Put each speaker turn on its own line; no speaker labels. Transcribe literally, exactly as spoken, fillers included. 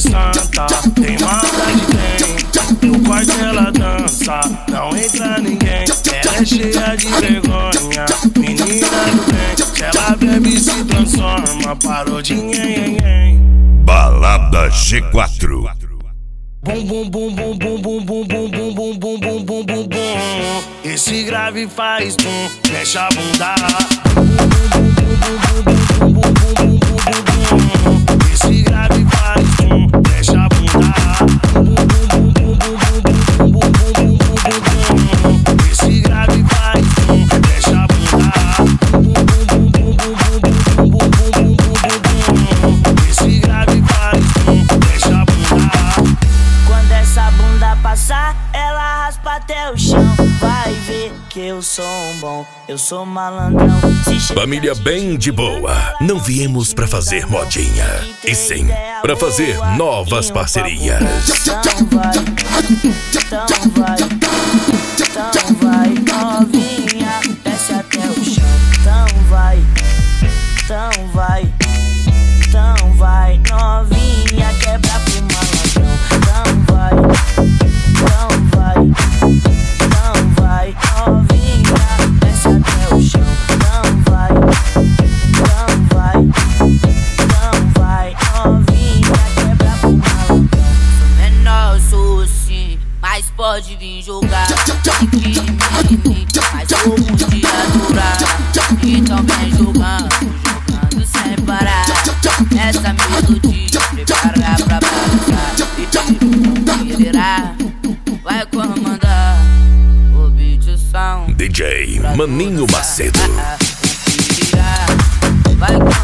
santa, tem maldade tem. Eu corto ela dança, não entra ninguém. Ela é cheia de vergonha, menina do bem. Se ela bebe se transforma, parou de nhen.
Balada G quatro.
Bum bum bum bum bum bum bum bum bum bum bum bum bum bum bum. Esse grave faz bum, mexe a bunda. Bum bum bum bum bum bum bum bum bum bum bum. Esse grave faz bum, mexe a bunda. Bum bum bum bum bum bum bum bum bum bum bum. Esse grave faz bum, mexe a bunda. Bum bum bum bum bum bum bum bum bum bum. Esse grave faz bum, mexe a bunda.
Quando essa bunda passar, ela raspa até o chão. Vai ver que eu sou um bom, eu sou malandrão.
Família bem de boa. Não viemos pra fazer modinha, e sim pra fazer novas parcerias.
Então vai, então vai, então vai, novinha, desce até o chão. Então vai, então vai, então vai, novinha, quebra pro malandrão. Então vai, então vai, então vai, novinha, desce até o chão. Então vai, então vai, então vai, novinha, quebra pro malandrão. Sou menor, sou sim, mas pode vir jogar. Crime, mas sou muito de adorar. Então vem jogando, jogando sem parar. Essa melodia prepara pra balançar. E liderar, vai comandar o beat, o som.
D J Maninho Macedo.
Vai